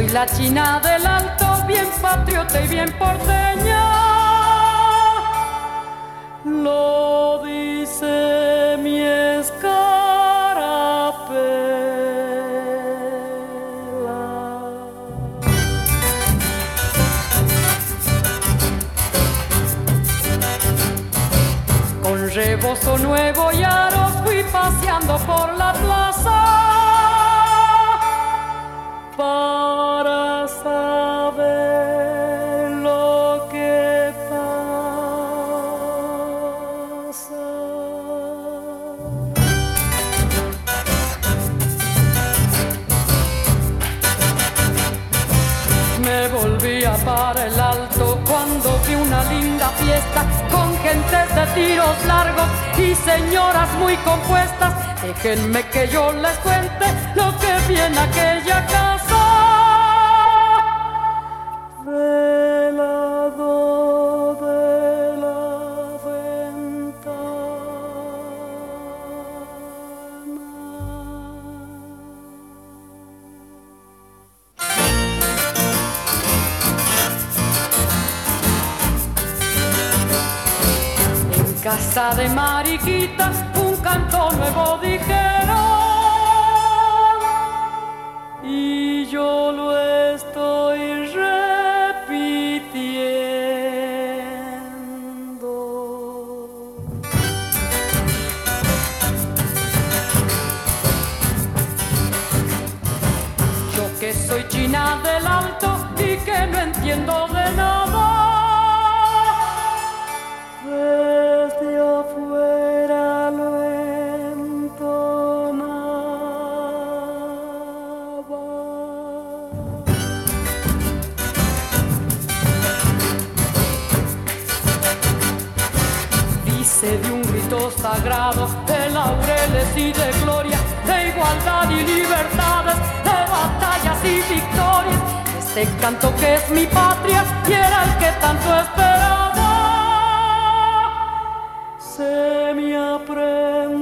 la China del Alto, bien patriota y bien porteña. Lo dice mi escarapela. Con rebozo nuevo y aros fui paseando por la plaza para saber lo que pasa. Me volvía para el Alto cuando vi una linda fiesta con gentes de tiros largos y señoras muy compuestas. Déjenme que yo les cuente lo que vi en aquella casa. Velado de la ventana. En casa de Mariquita un canto nuevo dijeron y yo lo estoy repitiendo. Yo que soy China del Alto y que no entiendo de nada, desde afuera lo entonaba. Dice de un grito sagrado de laureles y de gloria, de igualdad y libertades, de batallas y victorias. Este canto que es mi patria y era el que tanto esperaba, se me aprende